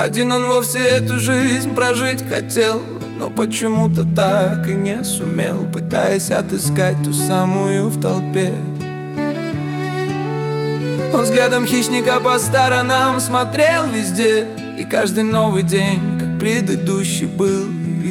Один он вовсе эту жизнь прожить хотел, но почему-то так и не сумел, пытаясь отыскать ту самую в толпе. Он взглядом хищника по сторонам смотрел везде, и каждый новый день, как предыдущий был.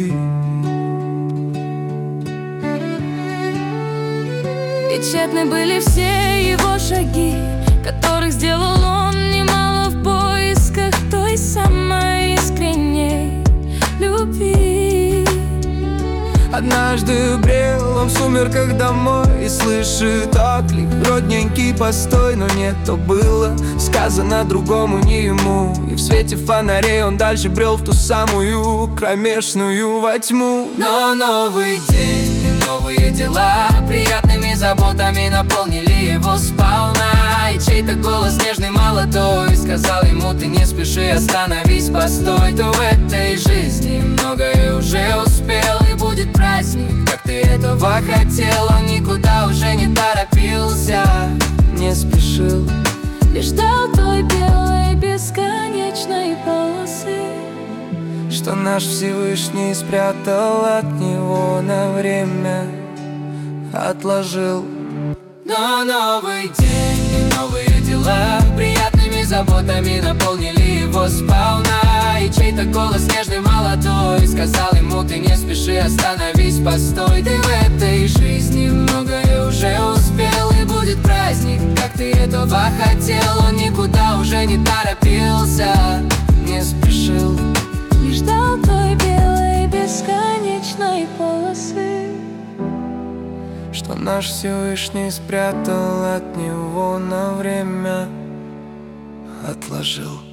И тщетны были все его шаги, которых сделал он немало в поисках той самой искренней любви. Однажды брел он в сумерках домой и слышит оклик: родненький, постой. Но нет, то было сказано другому, не ему. И в свете фонарей он дальше брел в ту самую кромешную во тьму. Но новый день, новые дела приятными заботами наполнили его сполна. И чей-то голос нежный, молодой сказал ему: ты не спеши, остановись, постой. То в этой жизни многое уже успел, и будет праздник, как ты этого хотел. Он никуда уже не торопился, не спешил, лишь ждал той белой бесконечной полосы, что наш Всевышний спрятал от него на время, отложил. Но новый день и новые дела приятными заботами наполнили его сполна. И чей-то голос нежный, молодой сказал ему: ты не спеши, остановись, постой. Ты в этой жизни многое уже успел, и будет праздник, как ты этого хотел. Он никуда уже не торопился, не спешил, лишь ждал той белой бесконечной полосы, что наш Всевышний спрятал от него на время, отложил.